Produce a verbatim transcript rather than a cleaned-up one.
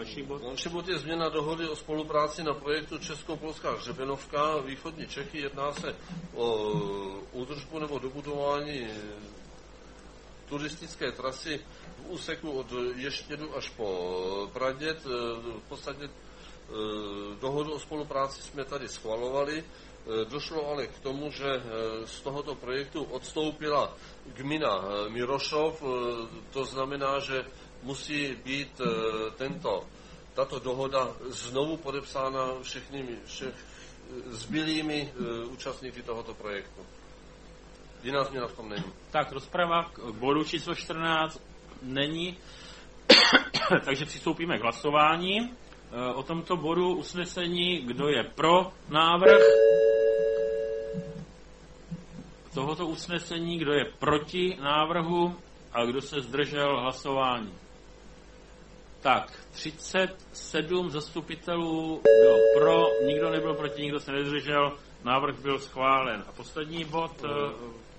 další bod? Další bod je změna dohody o spolupráci na projektu Česko-Polská hřebenovka, východní Čechy. Jedná se o údržbu nebo dobudování turistické trasy v úseku od Ještědu až po Praděd. V podstatě dohodu o spolupráci jsme tady schvalovali. Došlo ale k tomu, že z tohoto projektu odstoupila gmina Mirošov. To znamená, že musí být tento, tato dohoda znovu podepsána všechnými, všech zbylými účastníky tohoto projektu. Jiná změna v tom není. Tak, rozprava k bodu číslo čtrnáct není, takže přistoupíme k hlasování. O tomto bodu usnesení, kdo je pro návrh tohoto usnesení, kdo je proti návrhu a kdo se zdržel hlasování. Tak, třicet sedm zastupitelů bylo pro, nikdo nebyl proti, nikdo se nezdržel, návrh byl schválen. A poslední bod...